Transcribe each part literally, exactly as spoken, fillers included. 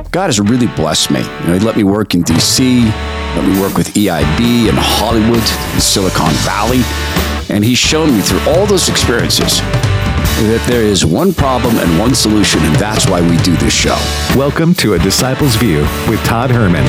God has really blessed me. You know, he let me work in D C, let me work with E I B in Hollywood, in Silicon Valley, and he's shown me through all those experiences that there is one problem and one solution, and that's why we do this show. Welcome to A Disciple's View with Todd Herman.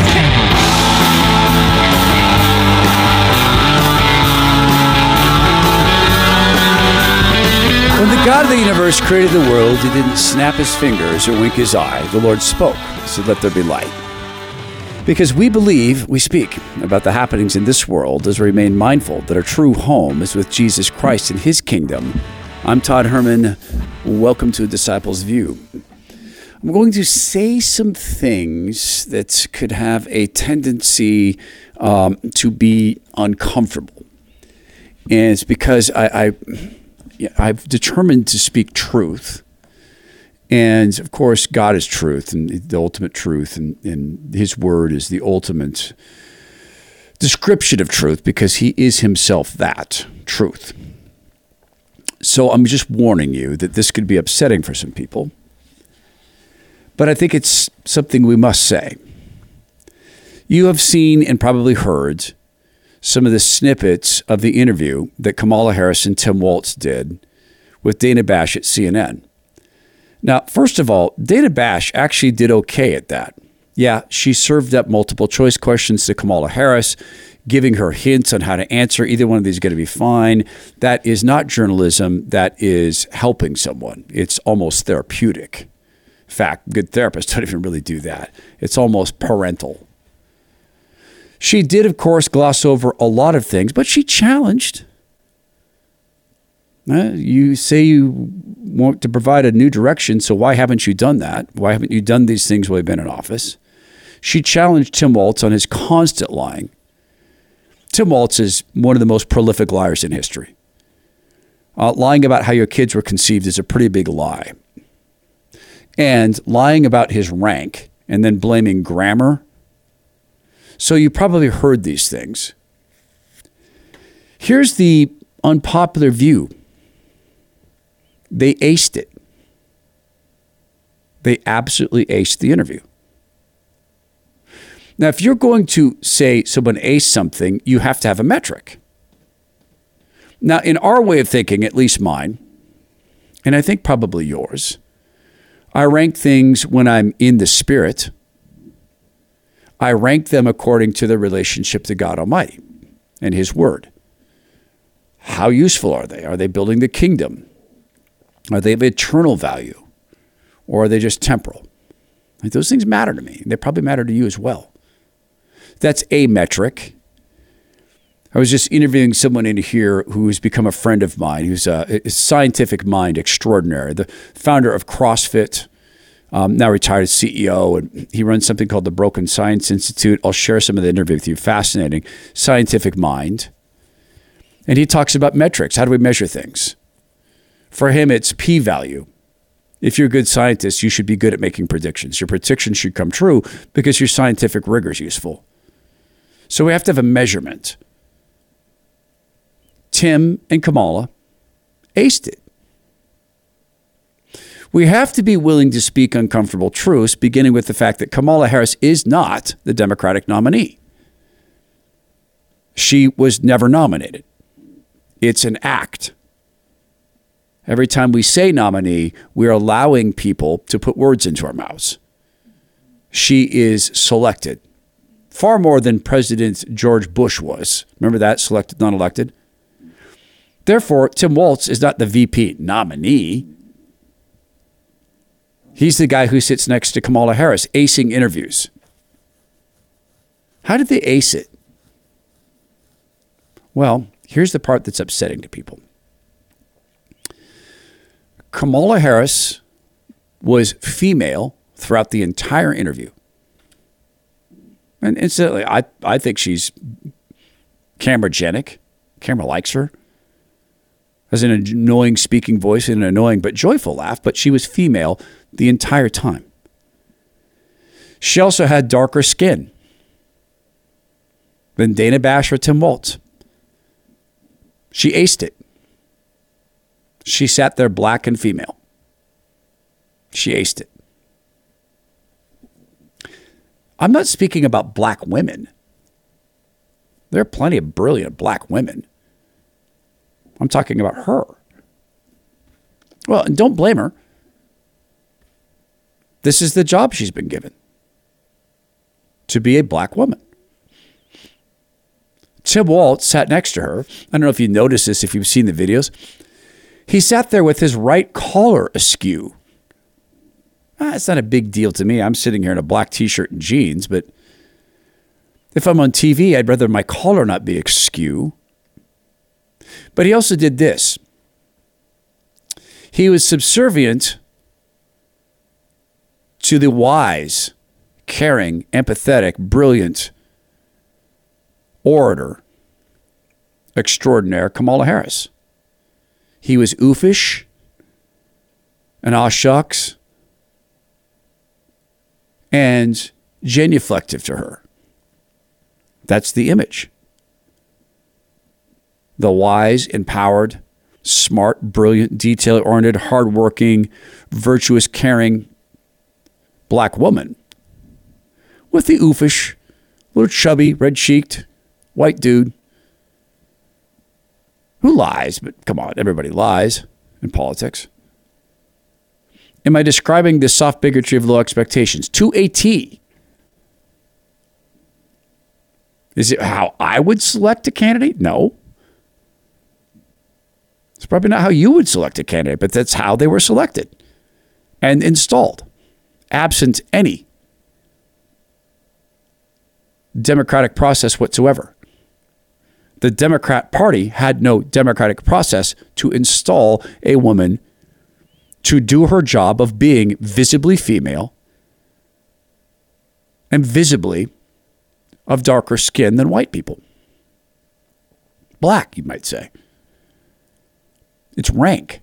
When the God of the universe created the world, he didn't snap his fingers or wink his eye. The Lord spoke, said, "Let there be light." Because we believe, we speak about the happenings in this world as we remain mindful that our true home is with Jesus Christ and his kingdom. I'm Todd Herman. Welcome to A Disciple's View. I'm going to say some things that could have a tendency um, to be uncomfortable. And it's because I... I I've determined to speak truth. And of course, God is truth and the ultimate truth. And, and his word is the ultimate description of truth because he is himself that truth. So I'm just warning you that this could be upsetting for some people. But I think it's something we must say. You have seen and probably heard some of the snippets of the interview that Kamala Harris and Tim Walz did with Dana Bash at C N N. Now, first of all, Dana Bash actually did okay at that. Yeah, she served up multiple choice questions to Kamala Harris, giving her hints on how to answer. Either one of these is going to be fine. That is not journalism. That is helping someone. It's almost therapeutic. In fact, good therapists don't even really do that. It's almost parental. She did, of course, gloss over a lot of things, but she challenged. Uh, you say you want to provide a new direction, so why haven't you done that? Why haven't you done these things while you've been in office? She challenged Tim Walz on his constant lying. Tim Walz is one of the most prolific liars in history. Uh, lying about how your kids were conceived is a pretty big lie. And lying about his rank and then blaming grammar. So you probably heard these things. Here's the unpopular view. They aced it. They absolutely aced the interview. Now, if you're going to say someone aced something, you have to have a metric. Now, in our way of thinking, at least mine, and I think probably yours, I rank things when I'm in the spirit. I rank them according to their relationship to God Almighty and his word. How useful are they? Are they building the kingdom? Are they of eternal value? Or are they just temporal? Like, those things matter to me. They probably matter to you as well. That's a metric. I was just interviewing someone in here who's become a friend of mine, who's a, a scientific mind extraordinary, the founder of CrossFit. Um, now retired C E O, and he runs something called the Broken Science Institute. I'll share some of the interview with you. Fascinating scientific mind. And he talks about metrics. How do we measure things? For him, it's p-value. If you're a good scientist, you should be good at making predictions. Your predictions should come true because your scientific rigor is useful. So we have to have a measurement. Tim and Kamala aced it. We have to be willing to speak uncomfortable truths, beginning with the fact that Kamala Harris is not the Democratic nominee. She was never nominated. It's an act. Every time we say nominee, we're allowing people to put words into our mouths. She is selected. Far more than President George Bush was. Remember that? Selected, not elected. Therefore, Tim Walz is not the V P nominee. He's the guy who sits next to Kamala Harris, acing interviews. How did they ace it? Well, here's the part that's upsetting to people. Kamala Harris was female throughout the entire interview. And incidentally, I, I think she's cameragenic. Camera likes her. Has an annoying speaking voice and an annoying but joyful laugh, but she was female the entire time. She also had darker skin than Dana Bash or Tim Walz. She aced it. She sat there black and female. She aced it. I'm not speaking about black women. There are plenty of brilliant black women. I'm talking about her. Well, and don't blame her. This is the job she's been given, to be a black woman. Tim Walz sat next to her. I don't know if you noticed this, if you've seen the videos. He sat there with his right collar askew. Ah, it's not a big deal to me. I'm sitting here in a black t-shirt and jeans, but if I'm on T V, I'd rather my collar not be askew. But he also did this. He was subservient to the wise, caring, empathetic, brilliant orator extraordinaire Kamala Harris. He was oofish and aw shucks and genuflective to her. That's the image. The wise, empowered, smart, brilliant, detail-oriented, hardworking, virtuous, caring black woman with the oofish, little chubby, red-cheeked, white dude who lies, but come on, everybody lies in politics. Am I describing the soft bigotry of low expectations to a T? Is it how I would select a candidate? No. It's probably not how you would select a candidate, but that's how they were selected and installed, absent any democratic process whatsoever. The Democrat Party had no democratic process to install a woman to do her job of being visibly female and visibly of darker skin than white people. Black, you might say. It's rank.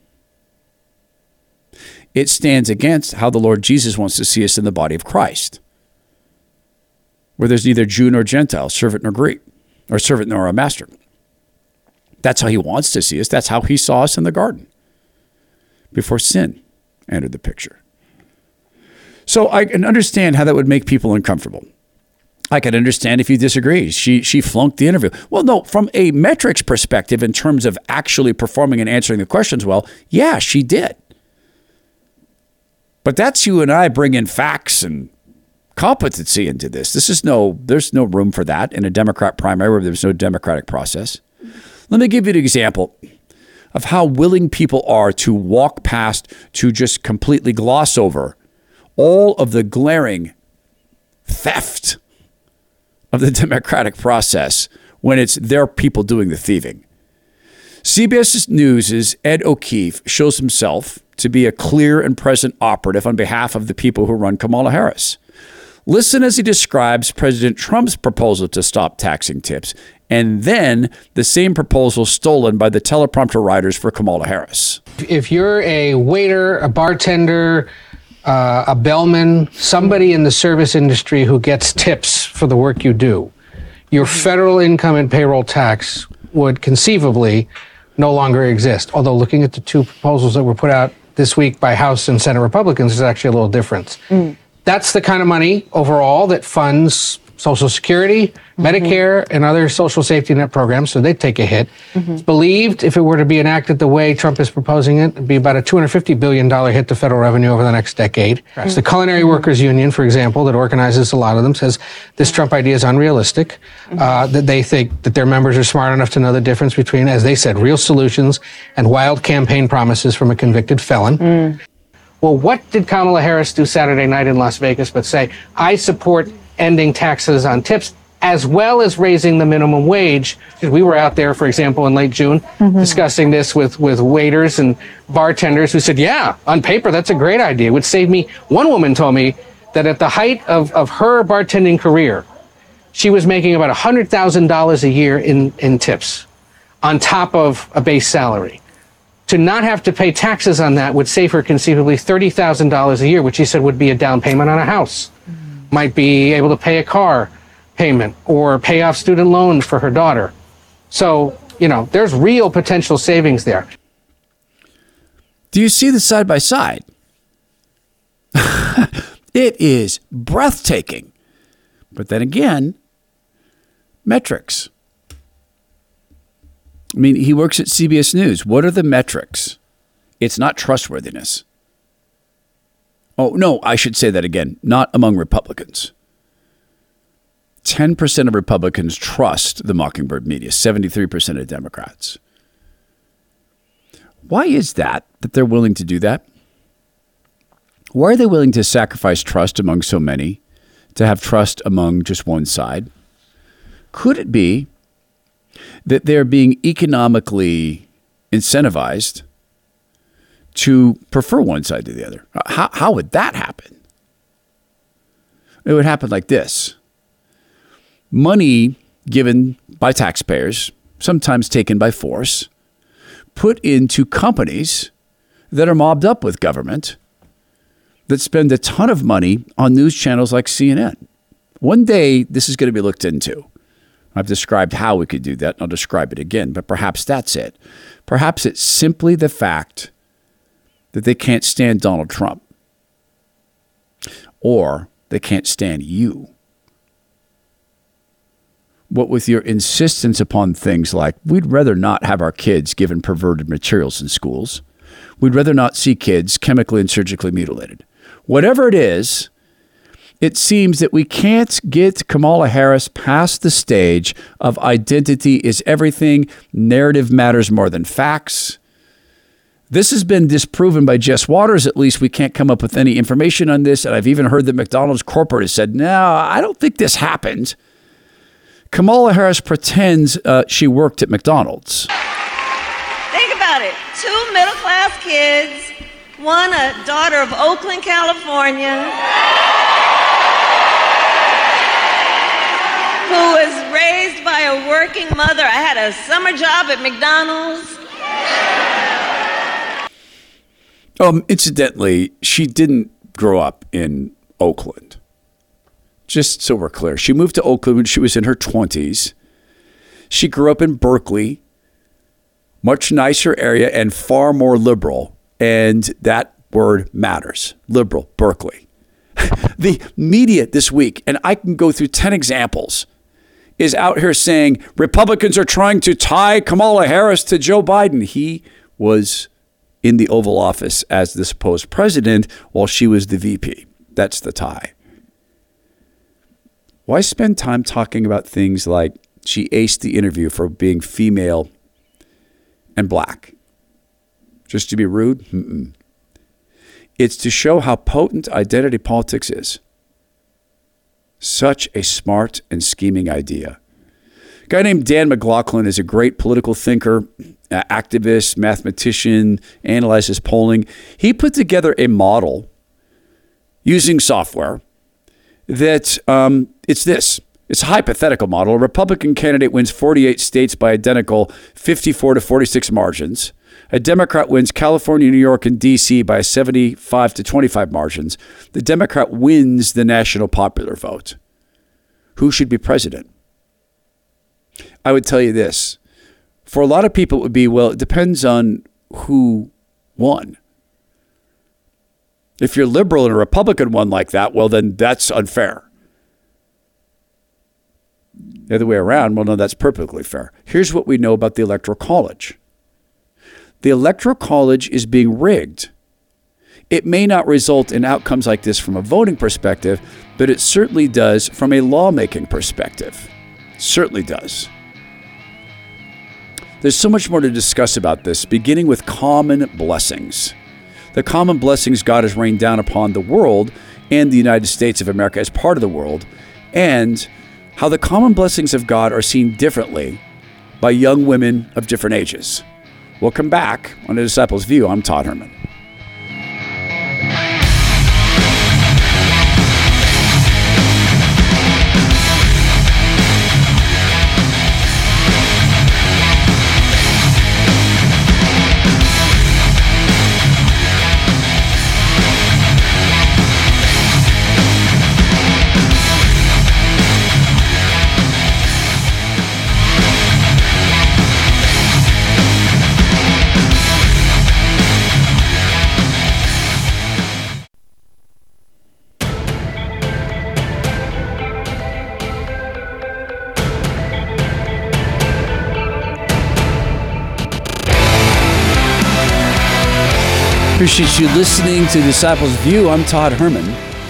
It stands against how the Lord Jesus wants to see us in the body of Christ, where there's neither Jew nor Gentile, servant nor Greek, or servant nor a master. That's how he wants to see us. That's how he saw us in the garden before sin entered the picture. So I can understand how that would make people uncomfortable. I can understand if you disagree. She she flunked the interview. Well, no, from a metrics perspective, in terms of actually performing and answering the questions well, yeah, she did. But that's you and I bring in facts and competency into this. This is no, there's no room for that in a Democrat primary where there's no democratic process. Let me give you an example of how willing people are to walk past, to just completely gloss over all of the glaring theft of the democratic process when it's their people doing the thieving. C B S News' Ed O'Keefe shows himself to be a clear and present operative on behalf of the people who run Kamala Harris. Listen as he describes President Trump's proposal to stop taxing tips, and then the same proposal stolen by the teleprompter writers for Kamala Harris. If you're a waiter, a bartender, uh, a bellman, somebody in the service industry who gets tips for the work you do, your federal income and payroll tax would conceivably no longer exist. Although looking at the two proposals that were put out this week by House and Senate Republicans, there's actually a little difference. Mm. That's the kind of money overall that funds Social Security, mm-hmm. Medicare, and other social safety net programs, so they'd take a hit. Mm-hmm. It's believed if it were to be enacted the way Trump is proposing it, it'd be about a two hundred fifty billion dollars hit to federal revenue over the next decade. Right. So the Culinary mm-hmm. Workers Union, for example, that organizes a lot of them, says this Trump idea is unrealistic, mm-hmm. uh, that they think that their members are smart enough to know the difference between, as they said, real solutions and wild campaign promises from a convicted felon. Mm. Well, what did Kamala Harris do Saturday night in Las Vegas but say, I support ending taxes on tips as well as raising the minimum wage? We were out there, for example, in late June mm-hmm. discussing this with, with waiters and bartenders who said, yeah, on paper, that's a great idea. It would save me. One woman told me that at the height of, of her bartending career, she was making about one hundred thousand dollars a year in, in tips on top of a base salary. To not have to pay taxes on that would save her conceivably thirty thousand dollars a year, which she said would be a down payment on a house. Mm. Might be able to pay a car payment or pay off student loans for her daughter. So, you know, there's real potential savings there. Do you see the side by side? It is breathtaking But then again, metrics. I mean, he works at C B S News. What are the metrics? It's not trustworthiness. Oh, no, I should say that again. Not among Republicans. ten percent of Republicans trust the Mockingbird media, seventy-three percent of Democrats. Why is that, that they're willing to do that? Why are they willing to sacrifice trust among so many to have trust among just one side? Could it be that they're being economically incentivized to prefer one side to the other? How, how would that happen? It would happen like this. Money given by taxpayers, sometimes taken by force, put into companies that are mobbed up with government, that spend a ton of money on news channels like C N N. One day, this is going to be looked into. I've described how we could do that, and I'll describe it again, but perhaps that's it. Perhaps it's simply the fact that they can't stand Donald Trump, or they can't stand you. What with your insistence upon things like, we'd rather not have our kids given perverted materials in schools. We'd rather not see kids chemically and surgically mutilated. Whatever it is, it seems that we can't get Kamala Harris past the stage of identity is everything, narrative matters more than facts. This has been disproven by Jess Waters. At least we can't come up with any information on this. And I've even heard that McDonald's corporate has said, no, I don't think this happened. Kamala Harris pretends uh, she worked at McDonald's. Think about it. Two middle-class kids, one a daughter of Oakland, California, who was raised by a working mother. I had a summer job at McDonald's. Um, incidentally, she didn't grow up in Oakland. Just so we're clear, she moved to Oakland when she was in her twenties. She grew up in Berkeley, much nicer area and far more liberal. And that word matters. Liberal, Berkeley. The media this week, and I can go through ten examples, is out here saying Republicans are trying to tie Kamala Harris to Joe Biden. He was in the Oval Office as the supposed president while she was the V P. That's the tie. Why spend time talking about things like she aced the interview for being female and black? Just to be rude? Mm-mm. It's to show how potent identity politics is. Such a smart and scheming idea. A guy named Dan McLaughlin is a great political thinker, activist, mathematician, analyzes polling. He put together a model using software that um, it's this. It's a hypothetical model. A Republican candidate wins forty-eight states by identical fifty-four to forty-six margins. A Democrat wins California, New York, and D C by seventy-five to twenty-five margins. The Democrat wins the national popular vote. Who should be president? I would tell you this. For a lot of people, it would be, well, it depends on who won. If you're liberal and a Republican won like that, well, then that's unfair. The other way around, well, no, that's perfectly fair. Here's what we know about the Electoral College. The Electoral College is being rigged. It may not result in outcomes like this from a voting perspective, but it certainly does from a lawmaking perspective. Certainly does. There's so much more to discuss about this, beginning with common blessings. The common blessings God has rained down upon the world and the United States of America as part of the world, and how the common blessings of God are seen differently by young women of different ages. Welcome back on The Disciples View. I'm Todd Herman. Appreciate you listening to Disciples View. I'm Todd Herman.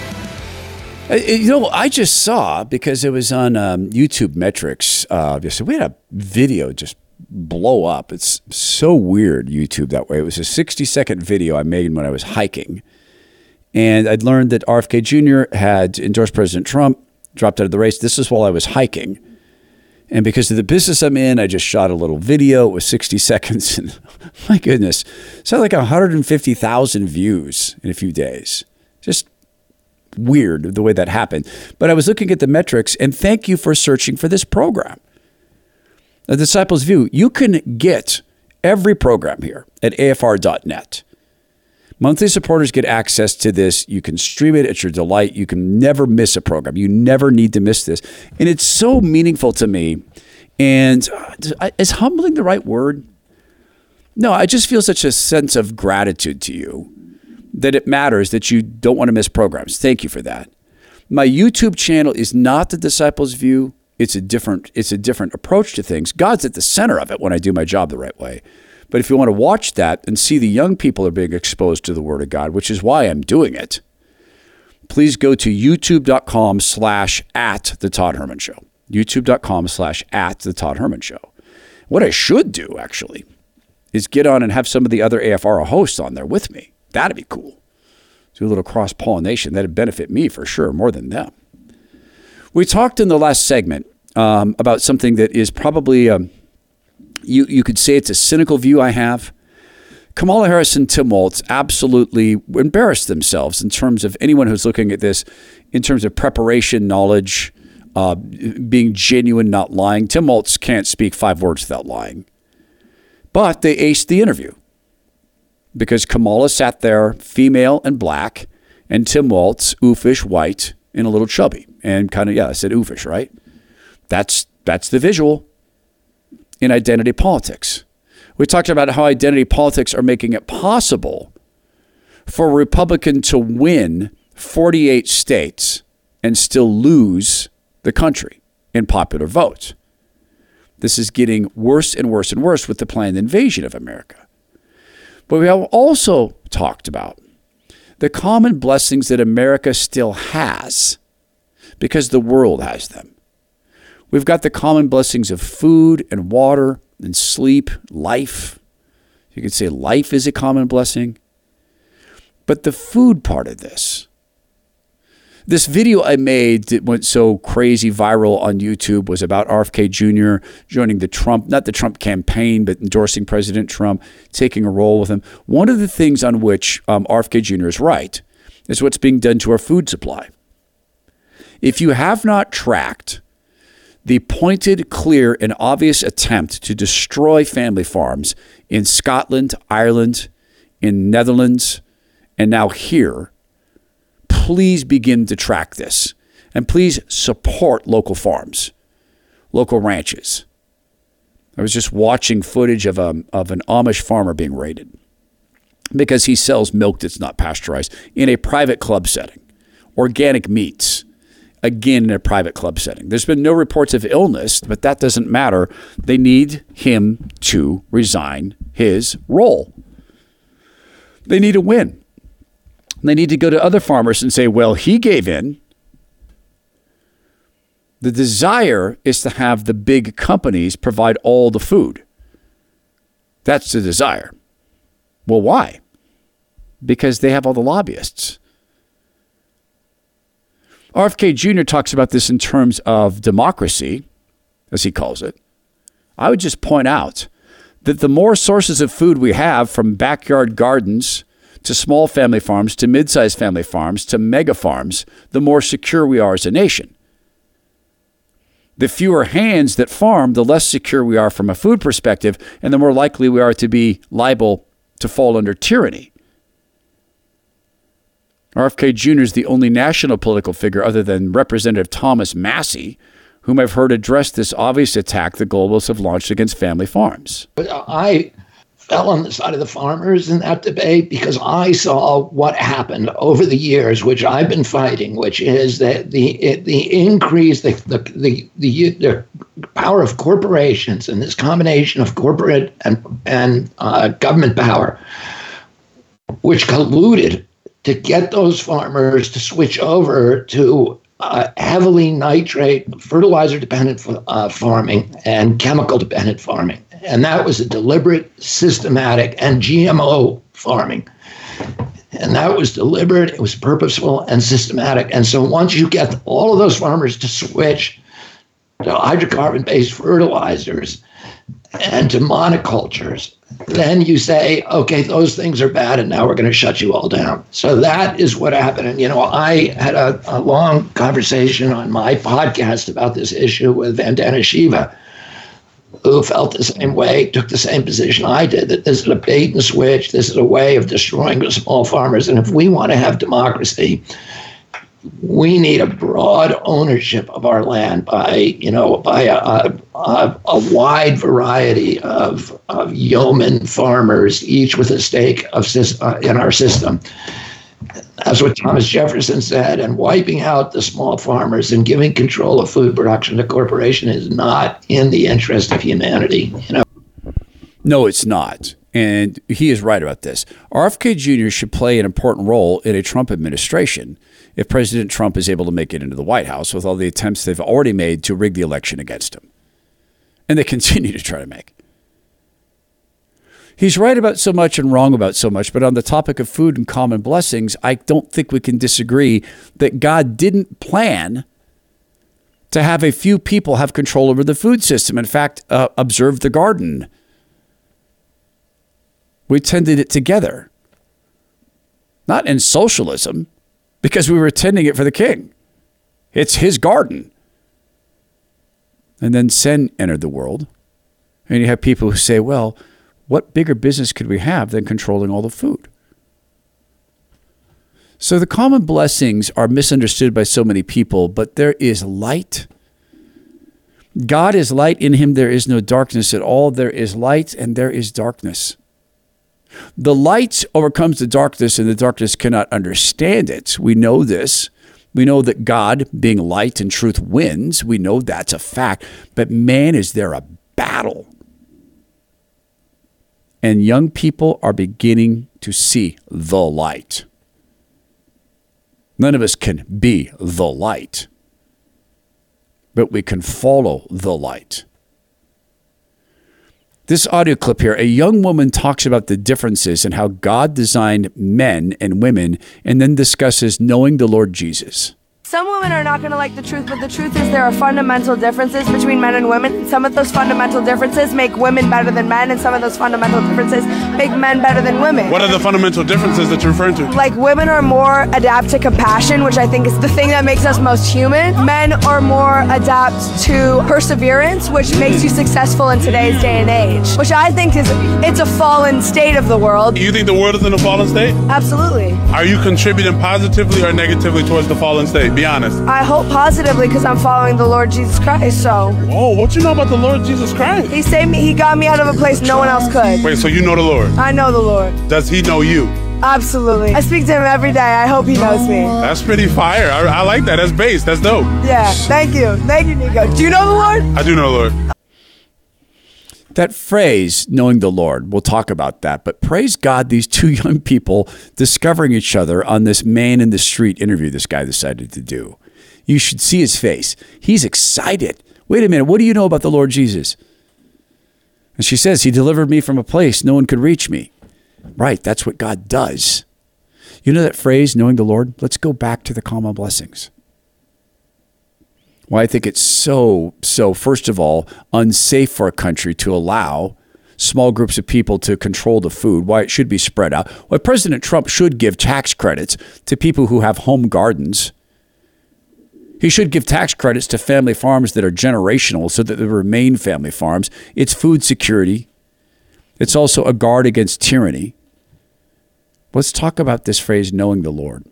Uh, You know, I just saw, because it was on um, YouTube metrics, uh, so we had a video just blow up. It's so weird, YouTube, that way. It was a sixty second video I made when I was hiking. And I'd learned that R F K Junior had endorsed President Trump, dropped out of the race. This is while I was hiking. And because of the business I'm in, I just shot a little video. It was sixty seconds. And my goodness, it had like one hundred fifty thousand views in a few days. Just weird the way that happened. But I was looking at the metrics, and thank you for searching for this program. The Disciples View, you can get every program here at A F R dot net. Monthly supporters get access to this. You can stream it at your delight. You can never miss a program. You never need to miss this. And it's so meaningful to me. And uh, is humbling the right word? No, I just feel such a sense of gratitude to you that it matters that you don't want to miss programs. Thank you for that. My YouTube channel is not the Disciples View. It's a different, it's a different approach to things. God's at the center of it when I do my job the right way. But if you want to watch that and see the young people are being exposed to the Word of God, which is why I'm doing it, please go to youtube.com slash at the Todd Herman Show. youtube.com slash at the Todd Herman Show. What I should do, actually, is get on and have some of the other A F R hosts on there with me. That'd be cool. Do a little cross-pollination. That'd benefit me for sure, more than them. We talked in the last segment um, about something that is probably... Um, You you could say it's a cynical view I have. Kamala Harris and Tim Walz absolutely embarrassed themselves in terms of anyone who's looking at this, in terms of preparation, knowledge, uh, being genuine, not lying. Tim Walz can't speak five words without lying. But they aced the interview because Kamala sat there, female and black, and Tim Walz, oofish, white, and a little chubby. And kind of, yeah, I said oofish, right? That's that's the visual. In identity politics. We talked about how identity politics are making it possible for a Republican to win forty-eight states and still lose the country in popular votes. This is getting worse and worse and worse with the planned invasion of America. But we have also talked about the common blessings that America still has because the world has them. We've got the common blessings of food and water and sleep, life. You could say life is a common blessing. But the food part of this, this video I made that went so crazy viral on YouTube was about R F K Junior joining the Trump, not the Trump campaign, but endorsing President Trump, taking a role with him. One of the things on which um, R F K Junior is right is what's being done to our food supply. If you have not tracked the pointed, clear, and obvious attempt to destroy family farms in Scotland, Ireland, in Netherlands, and now here, please begin to track this. And please support local farms, local ranches. I was just watching footage of, a, of an Amish farmer being raided because he sells milk that's not pasteurized in a private club setting, organic meats. Again, in a private club setting. There's been no reports of illness, but that doesn't matter. They need him to resign his role. They need a win. They need to go to other farmers and say, well, he gave in. The desire is to have the big companies provide all the food. That's the desire. Well, why? Because they have all the lobbyists. R F K Junior talks about this in terms of democracy, as he calls it. I would just point out that the more sources of food we have, from backyard gardens to small family farms to mid-sized family farms to mega farms, the more secure we are as a nation. The fewer hands that farm, the less secure we are from a food perspective, and the more likely we are to be liable to fall under tyranny. R F K Junior is the only national political figure other than Representative Thomas Massie, whom I've heard address this obvious attack the globalists have launched against family farms. I fell on the side of the farmers in that debate because I saw what happened over the years, which I've been fighting, which is that the the increase, the the the, the, the power of corporations and this combination of corporate and, and uh, government power which colluded to get those farmers to switch over to uh, heavily nitrate, fertilizer-dependent uh, farming and chemical-dependent farming. And that was a deliberate, systematic, and G M O farming. And that was deliberate, it was purposeful and systematic. And so once you get all of those farmers to switch to hydrocarbon-based fertilizers and to monocultures, then you say, okay, those things are bad, and now we're going to shut you all down. So that is what happened. And, you know, I had a, a long conversation on my podcast about this issue with Vandana Shiva, who felt the same way, took the same position I did, that this is a bait and switch, this is a way of destroying the small farmers. And if we want to have democracy, we need a broad ownership of our land by, you know, by a, a, a wide variety of, of yeoman farmers, each with a stake of uh, in our system. That's what Thomas Jefferson said, and wiping out the small farmers and giving control of food production to corporation is not in the interest of humanity. You know? No, it's not. And he is right about this. R F K Junior should play an important role in a Trump administration if President Trump is able to make it into the White House with all the attempts they've already made to rig the election against him. And they continue to try to make. He's right about so much and wrong about so much, but on the topic of food and common blessings, I don't think we can disagree that God didn't plan to have a few people have control over the food system. In fact, uh, observe the garden. We tended it together. Not in socialism, because we were tending it for the king. It's his garden. And then sin entered the world. And you have people who say, well, what bigger business could we have than controlling all the food? So the common blessings are misunderstood by so many people, but there is light. God is light. In him there is no darkness at all. There is light and there is darkness. The light overcomes the darkness, and the darkness cannot understand it. We know this. We know that God, being light and truth, wins. We know that's a fact. But man, is there a battle? And young people are beginning to see the light. None of us can be the light, but we can follow the light. This audio clip here, a young woman talks about the differences in how God designed men and women and then discusses knowing the Lord Jesus. Some women are not going to like the truth, but the truth is there are fundamental differences between men and women. Some of those fundamental differences make women better than men, and some of those fundamental differences make men better than women. What are the fundamental differences that you're referring to? Like, women are more adapt to compassion, which I think is the thing that makes us most human. Men are more adapt to perseverance, which makes you successful in today's day and age, which I think is, it's a fallen state of the world. You think the world is in a fallen state? Absolutely. Are you contributing positively or negatively towards the fallen state? Be honest. I hope positively because I'm following the Lord Jesus Christ, so. Oh, what you know about the Lord Jesus Christ? He saved me, he got me out of a place no one else could. Wait, so you know the Lord? I know the Lord. Does he know you? Absolutely. I speak to him every day. I hope he knows me. That's pretty fire. I, I like that. That's bass. That's dope. Yeah, thank you. Thank you, Nico. Do you know the Lord? I do know the Lord. That phrase, knowing the Lord, we'll talk about that. But praise God, these two young people discovering each other on this man in the street interview this guy decided to do. You should see his face. He's excited. Wait a minute. What do you know about the Lord Jesus? And she says, he delivered me from a place no one could reach me. Right. That's what God does. You know that phrase, knowing the Lord? Let's go back to the common blessings. Well, I think it's so, so, first of all, unsafe for a country to allow small groups of people to control the food, why it should be spread out. Why President Trump should give tax credits to people who have home gardens. He should give tax credits to family farms that are generational so that they remain family farms. It's food security. It's also a guard against tyranny. Let's talk about this phrase, knowing the Lord.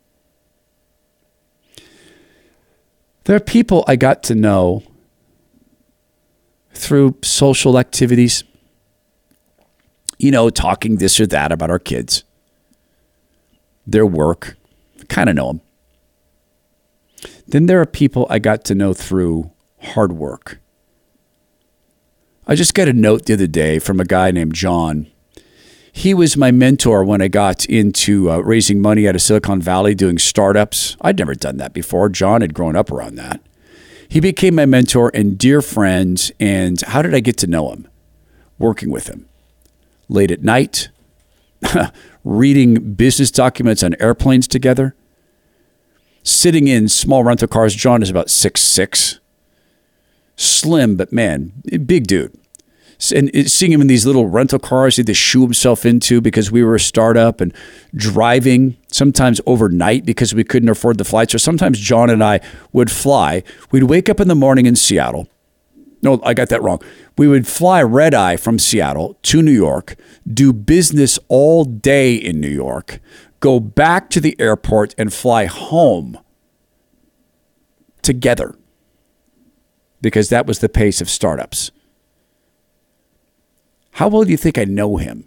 There are people I got to know through social activities, you know, talking this or that about our kids, their work. I kind of know them. Then there are people I got to know through hard work. I just got a note the other day from a guy named John. He was my mentor when I got into uh, raising money out of Silicon Valley, doing startups. I'd never done that before. John had grown up around that. He became my mentor and dear friend. And how did I get to know him? Working with him. Late at night, reading business documents on airplanes together, sitting in small rental cars. John is about six foot six, slim, but man, big dude. And seeing him in these little rental cars he had to shoo himself into because we were a startup, and driving sometimes overnight because we couldn't afford the flights. Or sometimes John and I would fly. We'd wake up in the morning in Seattle. No, I got that wrong. We would fly red eye from Seattle to New York, do business all day in New York, go back to the airport and fly home together, because that was the pace of startups. How well do you think I know him?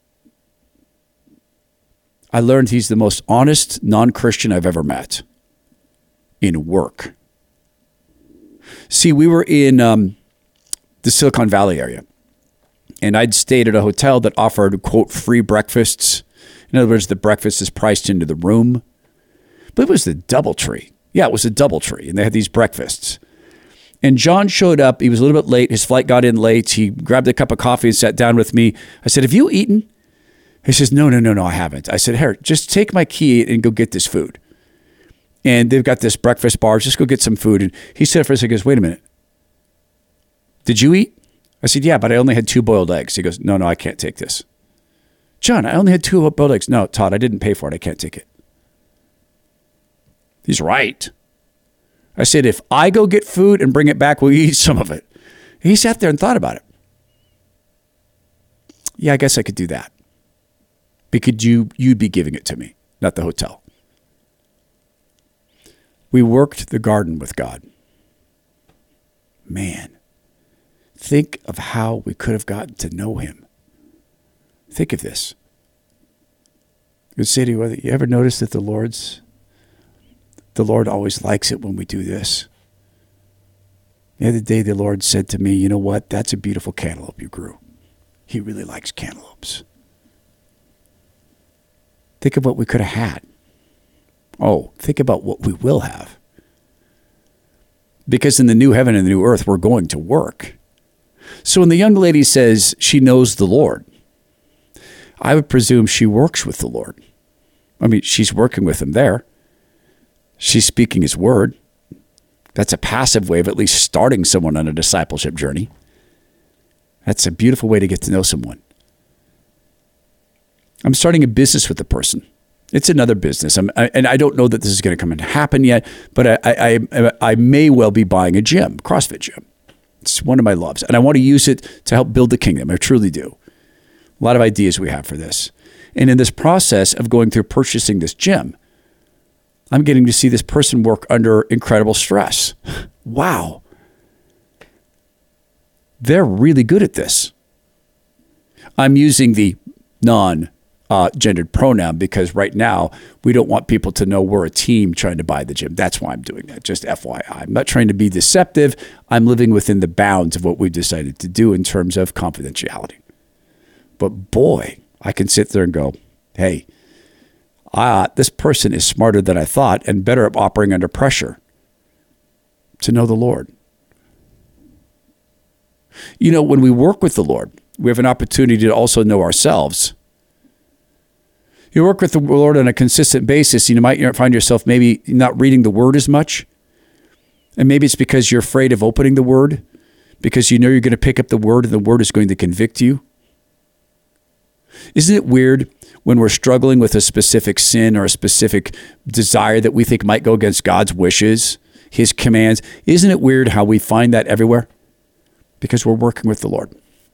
I learned he's the most honest non-Christian I've ever met in work. See, we were in um, the Silicon Valley area, and I'd stayed at a hotel that offered, quote, free breakfasts. In other words, the breakfast is priced into the room. But it was the DoubleTree. Yeah, it was a DoubleTree, and they had these breakfasts. And John showed up. He was a little bit late. His flight got in late. He grabbed a cup of coffee and sat down with me. I said, have you eaten? He says, no, no, no, no, I haven't. I said, here, just take my key and go get this food. And they've got this breakfast bar. Just go get some food. And he said for a second, he goes, wait a minute. Did you eat? I said, yeah, but I only had two boiled eggs. He goes, no, no, I can't take this. John, I only had two boiled eggs. No, Todd, I didn't pay for it. I can't take it. He's right. I said, if I go get food and bring it back, will you eat some of it? He sat there and thought about it. Yeah, I guess I could do that. Because you, you'd be giving it to me, not the hotel. We worked the garden with God. Man, think of how we could have gotten to know him. Think of this. I would say to you, you ever notice that the Lord's The Lord always likes it when we do this? The other day, the Lord said to me, you know what? That's a beautiful cantaloupe you grew. He really likes cantaloupes. Think of what we could have had. Oh, think about what we will have. Because in the new heaven and the new earth, we're going to work. So when the young lady says she knows the Lord, I would presume she works with the Lord. I mean, she's working with him there. She's speaking his word. That's a passive way of at least starting someone on a discipleship journey. That's a beautiful way to get to know someone. I'm starting a business with the person. It's another business. I'm, I, and I don't know that this is going to come and happen yet, but I, I, I, I may well be buying a gym, CrossFit gym. It's one of my loves. And I want to use it to help build the kingdom. I truly do. A lot of ideas we have for this. And in this process of going through purchasing this gym, I'm getting to see this person work under incredible stress. Wow. They're really good at this. I'm using the non-gendered pronoun because right now we don't want people to know we're a team trying to buy the gym. That's why I'm doing that. Just F Y I. I'm not trying to be deceptive. I'm living within the bounds of what we've decided to do in terms of confidentiality. But boy, I can sit there and go, hey, Uh, this person is smarter than I thought and better at operating under pressure to know the Lord. You know, when we work with the Lord, we have an opportunity to also know ourselves. You work with the Lord on a consistent basis, you might find yourself maybe not reading the word as much. And maybe it's because you're afraid of opening the word, because you know you're going to pick up the word and the word is going to convict you. Isn't it weird when we're struggling with a specific sin or a specific desire that we think might go against God's wishes, his commands? Isn't it weird how we find that everywhere? Because we're working with the Lord.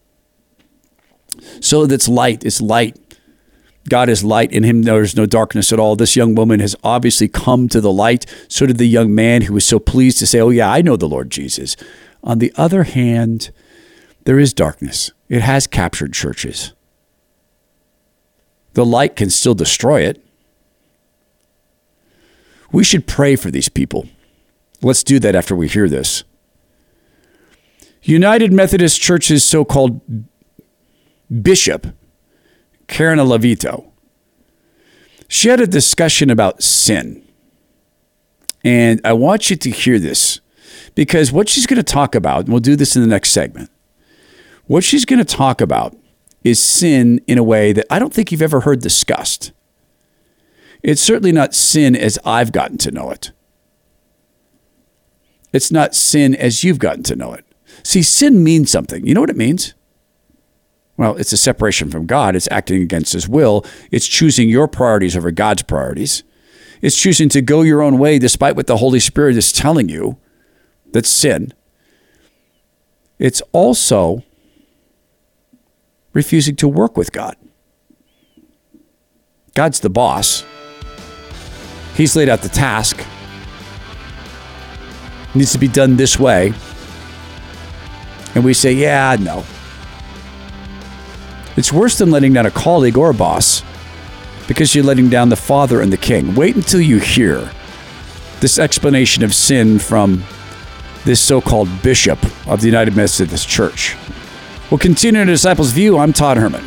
So that's light. It's light. God is light. In him there's no darkness at all. This young woman has obviously come to the light. So did the young man who was so pleased to say, oh yeah, I know the Lord Jesus. On the other hand, there is darkness. It has captured churches. The light can still destroy it. We should pray for these people. Let's do that after we hear this. United Methodist Church's so-called bishop Karen Lavito. She had a discussion about sin. And I want you to hear this because what she's going to talk about, and we'll do this in the next segment, what she's going to talk about is sin in a way that I don't think you've ever heard discussed. It's certainly not sin as I've gotten to know it. It's not sin as you've gotten to know it. See, sin means something. You know what it means? Well, it's a separation from God. It's acting against his will. It's choosing your priorities over God's priorities. It's choosing to go your own way despite what the Holy Spirit is telling you. That's sin. It's also refusing to work with God. God's the boss. He's laid out the task. It needs to be done this way. And we say, yeah, no. It's worse than letting down a colleague or a boss because you're letting down the Father and the King. Wait until you hear this explanation of sin from this so-called bishop of the United Methodist Church. We'll continue in Disciples View. I'm Todd Herman.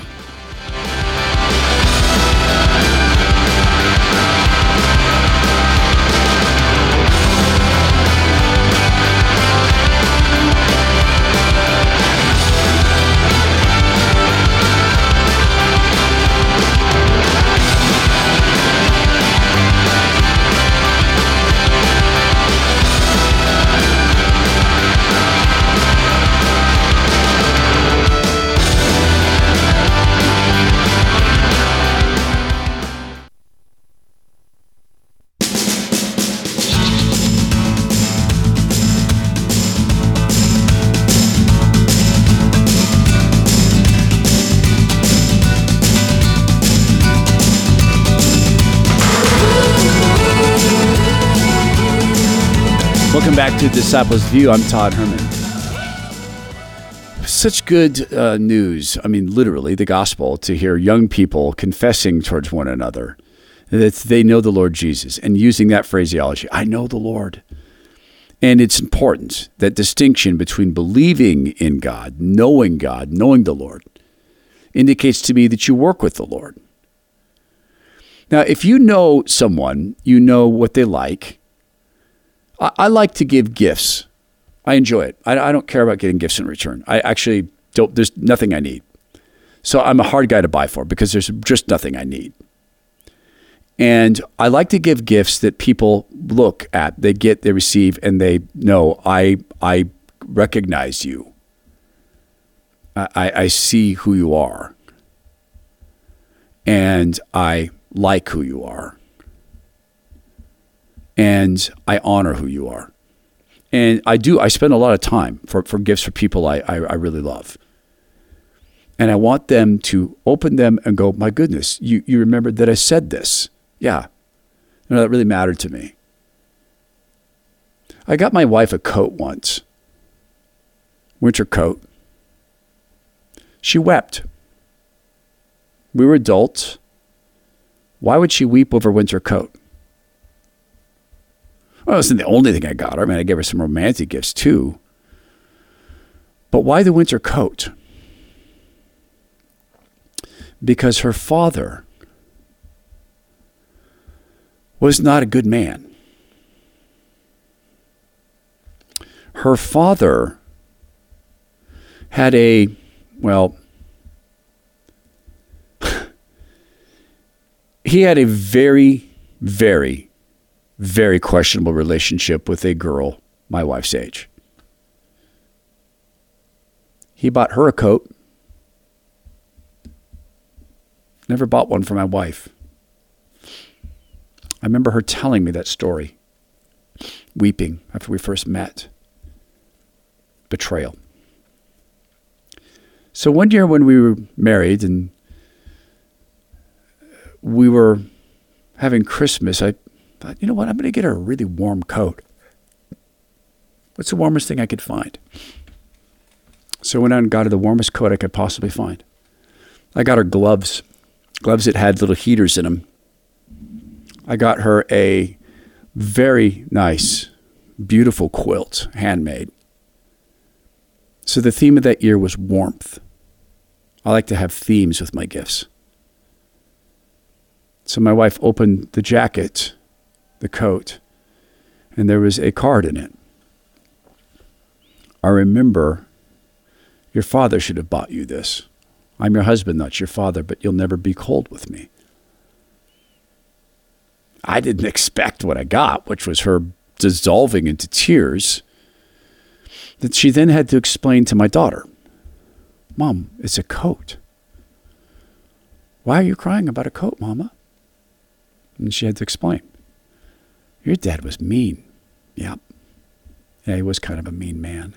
Welcome back to Disciples View. I'm Todd Herman. Such good uh, news. I mean, literally, the gospel, to hear young people confessing towards one another that they know the Lord Jesus and using that phraseology, I know the Lord. And it's important, that distinction between believing in God, knowing God, knowing the Lord, indicates to me that you work with the Lord. Now, if you know someone, you know what they like. I, I like to give gifts. I enjoy it. I, I don't care about getting gifts in return. I actually don't, there's nothing I need. So I'm a hard guy to buy for because there's just nothing I need. And I like to give gifts that people look at, they get, they receive, and they know, I I recognize you. I, I see who you are. And I like who you are. And I honor who you are. And I do, I spend a lot of time for, for gifts for people I, I, I really love. And I want them to open them and go, my goodness, you, you remembered that I said this. Yeah, you know, that really mattered to me. I got my wife a coat once, winter coat. She wept. We were adults. Why would she weep over a winter coat? Well, it wasn't the only thing I got her. I mean, I gave her some romantic gifts too. But why the winter coat? Because her father was not a good man. Her father had a, well, he had a very, very, very questionable relationship with a girl my wife's age. He bought her a coat. Never bought one for my wife. I remember her telling me that story, weeping after we first met. Betrayal. So one year when we were married and we were having Christmas, I thought, you know what, I'm going to get her a really warm coat. What's the warmest thing I could find? So I went out and got her the warmest coat I could possibly find. I got her gloves, gloves that had little heaters in them. I got her a very nice, beautiful quilt, handmade. So the theme of that year was warmth. I like to have themes with my gifts. So my wife opened the jacket, the coat, and there was a card in it. I remember your father should have bought you this. I'm your husband, not your father, but you'll never be cold with me. I didn't expect what I got, which was her dissolving into tears, that she then had to explain to my daughter, Mom, it's a coat. Why are you crying about a coat, Mama? And she had to explain. Your dad was mean. Yep. Yeah, he was kind of a mean man.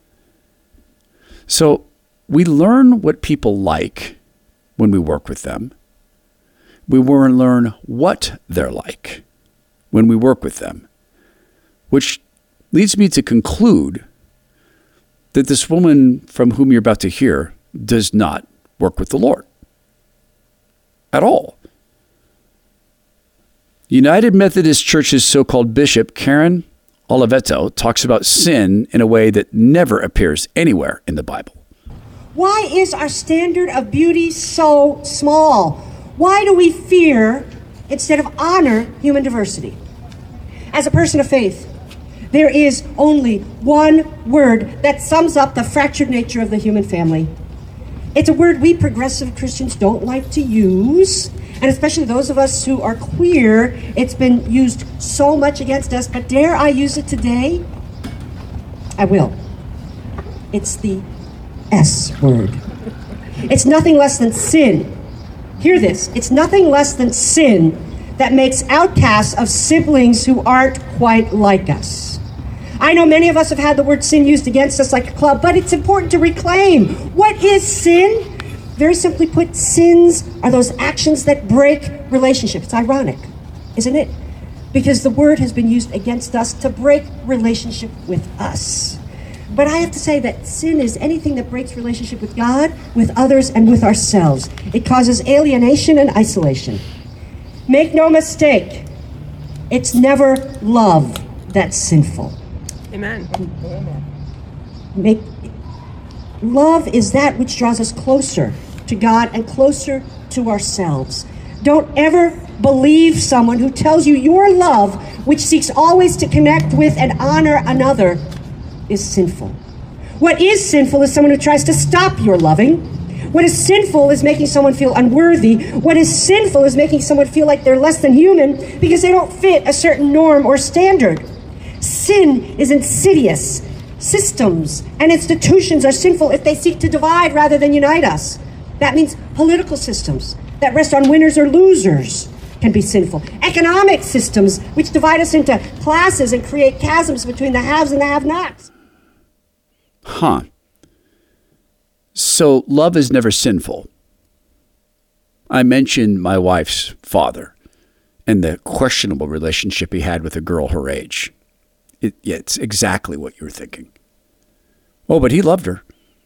So we learn what people like when we work with them. We learn what they're like when we work with them, which leads me to conclude that this woman from whom you're about to hear does not work with the Lord at all. United Methodist Church's so-called bishop, Karen Oliveto, talks about sin in a way that never appears anywhere in the Bible. Why is our standard of beauty so small? Why do we fear instead of honor human diversity? As a person of faith, there is only one word that sums up the fractured nature of the human family. It's a word we progressive Christians don't like to use, and especially those of us who are queer, it's been used so much against us, but dare I use it today? I will. It's the S word. It's nothing less than sin. Hear this. It's nothing less than sin that makes outcasts of siblings who aren't quite like us. I know many of us have had the word sin used against us like a club, but it's important to reclaim. What is sin? Very simply put, sins are those actions that break relationships. It's ironic, isn't it? Because the word has been used against us to break relationship with us. But I have to say that sin is anything that breaks relationship with God, with others, and with ourselves. It causes alienation and isolation. Make no mistake, it's never love that's sinful. Amen. Make, love is that which draws us closer to God and closer to ourselves. Don't ever believe someone who tells you your love, which seeks always to connect with and honor another, is sinful. What is sinful is someone who tries to stop your loving. What is sinful is making someone feel unworthy. What is sinful is making someone feel like they're less than human because they don't fit a certain norm or standard. Sin is insidious. Systems and institutions are sinful if they seek to divide rather than unite us. That means political systems that rest on winners or losers can be sinful. Economic systems which divide us into classes and create chasms between the haves and the have-nots. Huh. So love is never sinful. I mentioned my wife's father and the questionable relationship he had with a girl her age. It, yeah, it's exactly what you were thinking. Oh, but he loved her.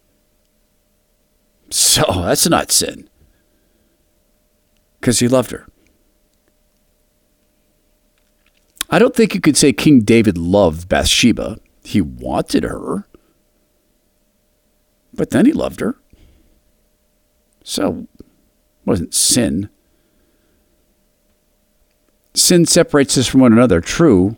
So that's not sin. Because he loved her. I don't think you could say King David loved Bathsheba. He wanted her. But then he loved her. So it wasn't sin. Sin separates us from one another, true.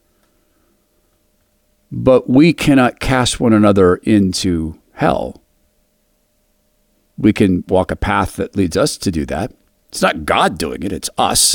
But we cannot cast one another into hell. We can walk a path that leads us to do that. It's not God doing it, it's us.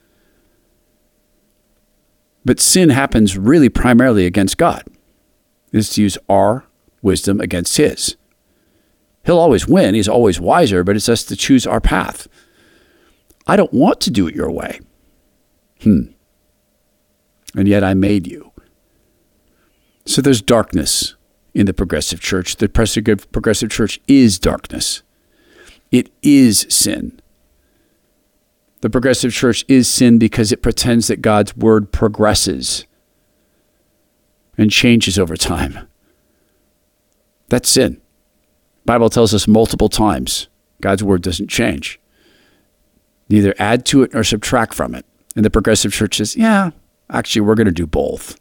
But sin happens really primarily against God. It is to use our wisdom against his. He'll always win. He's always wiser, but it's us to choose our path. I don't want to do it your way. Hmm. And yet I made you. So there's darkness in the progressive church. The progressive church is darkness. It is sin. The progressive church is sin because it pretends that God's word progresses and changes over time. That's sin. The Bible tells us multiple times God's word doesn't change. Neither add to it nor subtract from it. And the progressive church says, yeah, actually, we're going to do both.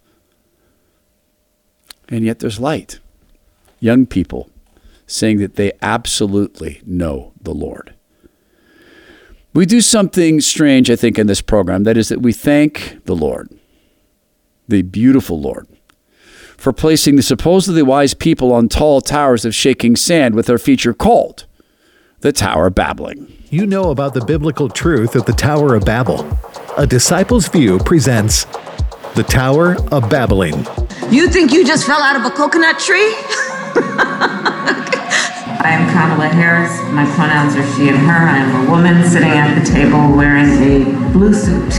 And yet there's light. Young people saying that they absolutely know the Lord. We do something strange, I think, in this program. That is that we thank the Lord, the beautiful Lord, for placing the supposedly wise people on tall towers of shaking sand with their feature called the Tower of Babbling. You know about the biblical truth of the Tower of Babel. A Disciple's View presents the Tower of Babbling. You think you just fell out of a coconut tree? I am Kamala Harris. My pronouns are she and her. I am a woman sitting at the table wearing a blue suit.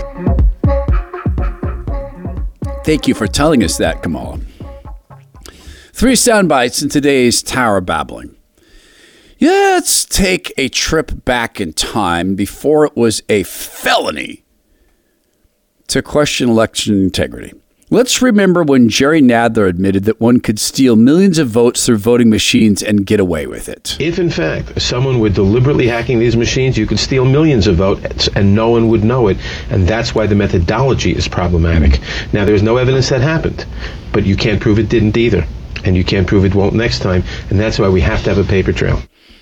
Thank you for telling us that, Kamala. Three sound bites in today's Tower of Babbling. Yeah, let's take a trip back in time before it was a felony to question election integrity. Let's remember when Jerry Nadler admitted that one could steal millions of votes through voting machines and get away with it. If, in fact, someone were deliberately hacking these machines, you could steal millions of votes and no one would know it. And that's why the methodology is problematic. Now, there's no evidence that happened, but you can't prove it didn't either. And you can't prove it won't next time. And that's why we have to have a paper trail.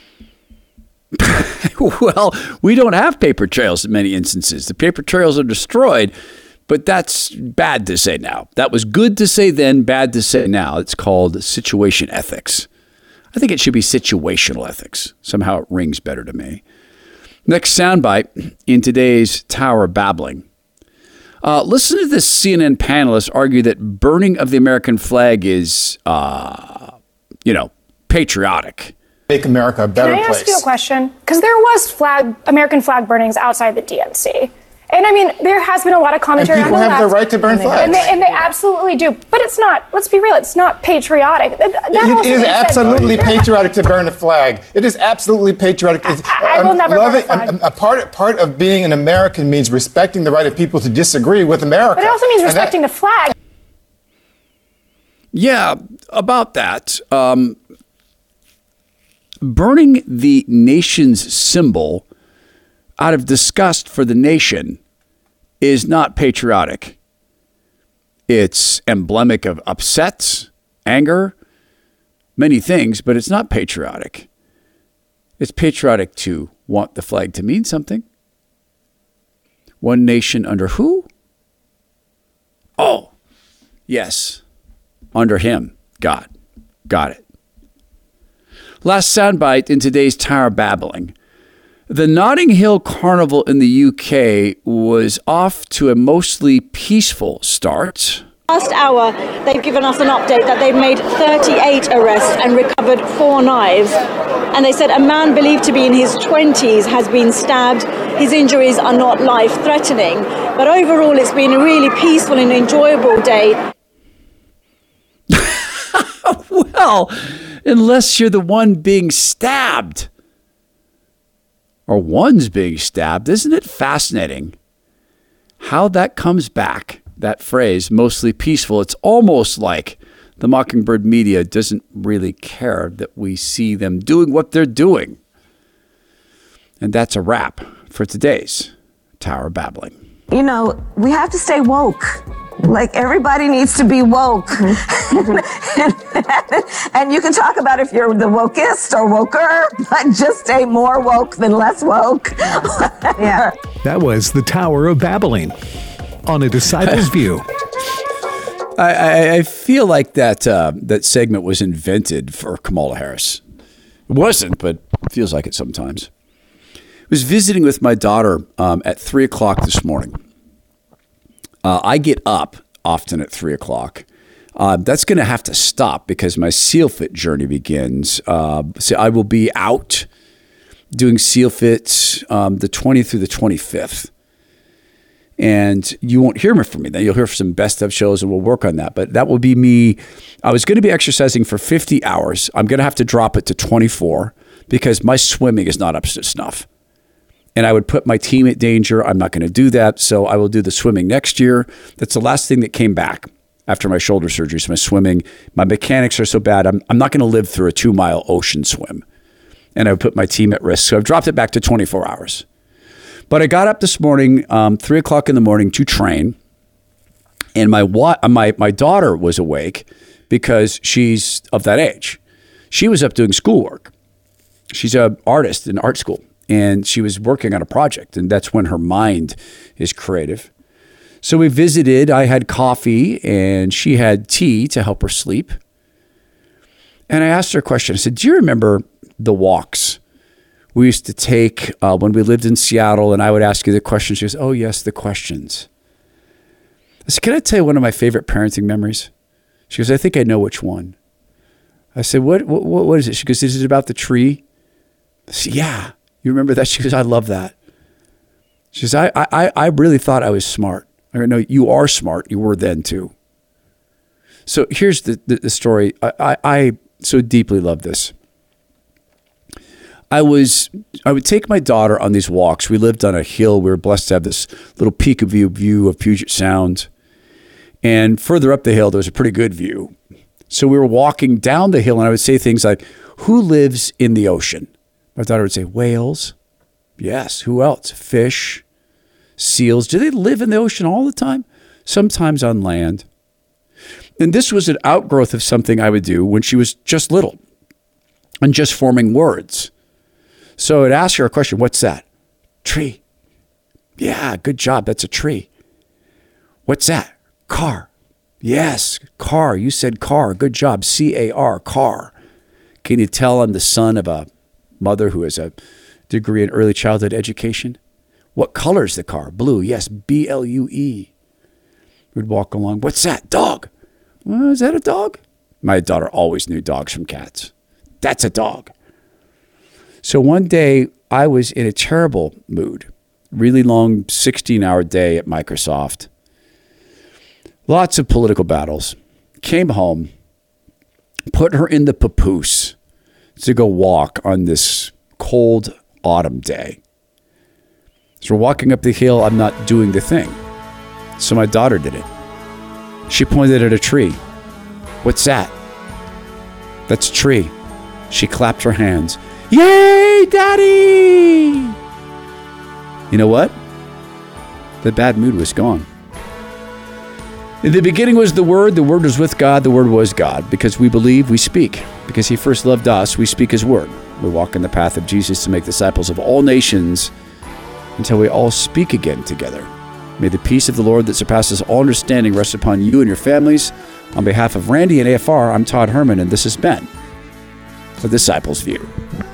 Well, we don't have paper trails in many instances. The paper trails are destroyed. But that's bad to say now. That was good to say then, bad to say now. It's called situation ethics. I think it should be situational ethics. Somehow it rings better to me. Next soundbite in today's Tower Babbling. Uh, listen to this C N N panelist argue that burning of the American flag is, uh, you know, patriotic. Make America a better place. Can I ask you a question? Because there was flag American flag burnings outside the D N C. And I mean, there has been a lot of commentary on that. And people have the right to burn flags. And they, and they absolutely do. But it's not, let's be real, it's not patriotic. That it is absolutely said, patriotic to burn a flag. It is absolutely patriotic. I, I will um, never loving, burn a flag. A, a part, part of being an American means respecting the right of people to disagree with America. But it also means respecting that, the flag. Yeah, about that. Um, burning the nation's symbol out of disgust for the nation is not patriotic. It's emblematic of upset, anger, many things, but it's not patriotic. It's patriotic to want the flag to mean something. One nation under who? Oh, yes, under him, God. Got it. Last soundbite in today's Tower Babbling. The Notting Hill Carnival in the U K was off to a mostly peaceful start. Last hour, they've given us an update that they've made thirty-eight arrests and recovered four knives. And they said a man believed to be in his twenties has been stabbed. His injuries are not life-threatening. But overall, it's been a really peaceful and enjoyable day. Well, unless you're the one being stabbed. Or one's being stabbed. Isn't it fascinating how that comes back, that phrase, mostly peaceful? It's almost like the Mockingbird media doesn't really care that we see them doing what they're doing. And that's a wrap for today's Tower Babbling. You know, we have to stay woke. Like, everybody needs to be woke. and, and you can talk about if you're the wokest or woker, but just stay more woke than less woke. Yeah. That was the Tower of Babbling on A Disciple's View. I, I, I feel like that uh, that segment was invented for Kamala Harris. It wasn't, but it feels like it sometimes. I was visiting with my daughter um, at three o'clock this morning. Uh, I get up often at three o'clock. Uh, that's going to have to stop because my SealFit journey begins. Uh, so I will be out doing SealFit um, the twentieth through the twenty-fifth. And you won't hear from me then. You'll hear some best of shows and we'll work on that. But that will be me. I was going to be exercising for fifty hours. I'm going to have to drop it to twenty-four because my swimming is not up to snuff. And I would put my team at danger. I'm not going to do that. So I will do the swimming next year. That's the last thing that came back after my shoulder surgery. So my swimming, my mechanics are so bad. I'm, I'm not going to live through a two mile ocean swim. And I would put my team at risk. So I've dropped it back to twenty-four hours. But I got up this morning, um, three o'clock in the morning to train. And my, wa- my, my daughter was awake because she's of that age. She was up doing schoolwork. She's an artist in art school. and she was working on a project, and that's when her mind is creative. So we visited. I had coffee, and she had tea to help her sleep. And I asked her a question. I said, do you remember the walks we used to take uh, when we lived in Seattle? And I would ask you the questions. She goes, oh, yes, the questions. I said, can I tell you one of my favorite parenting memories? She goes, I think I know which one. I said, what, what, what is it? She goes, is it about the tree? I said, yeah. You remember that? She goes, I love that. She says, I, I, I really thought I was smart. I go, no, you are smart. You were then too. So here's the, the, the story. I, I, I so deeply love this. I was, I would take my daughter on these walks. We lived on a hill. We were blessed to have this little peak of view, view of Puget Sound. And further up the hill, there was a pretty good view. So we were walking down the hill, and I would say things like, who lives in the ocean? My daughter would say, whales. Yes. Who else? Fish, seals. Do they live in the ocean all the time? Sometimes on land. And this was an outgrowth of something I would do when she was just little and just forming words. So I'd ask her a question. What's that? Tree. Yeah, good job. That's a tree. What's that? Car. Yes, car. You said car. Good job. C A R, car. Can you tell I'm the son of a mother who has a degree in early childhood education? What color is the car? Blue. Yes, B L U E. We'd walk along. What's that? Dog. Well, is that a dog? My daughter always knew dogs from cats. That's a dog. So one day I was in a terrible mood. Really long sixteen-hour day at Microsoft. Lots of political battles. Came home, put her in the papoose to go walk on this cold autumn day. As we're walking up the hill, I'm not doing the thing. So my daughter did it. She pointed at a tree. What's that? That's a tree. She clapped her hands. Yay, Daddy! You know what? The bad mood was gone. In the beginning was the Word, the Word was with God, the Word was God. Because we believe, we speak. Because He first loved us, we speak His Word. We walk in the path of Jesus to make disciples of all nations until we all speak again together. May the peace of the Lord that surpasses all understanding rest upon you and your families. On behalf of Randy and A F R, I'm Todd Herman, and this has been The Disciples View.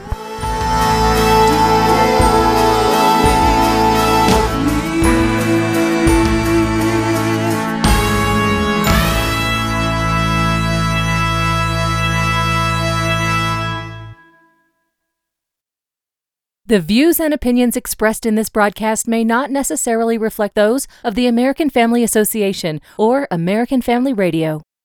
The views and opinions expressed in this broadcast may not necessarily reflect those of the American Family Association or American Family Radio.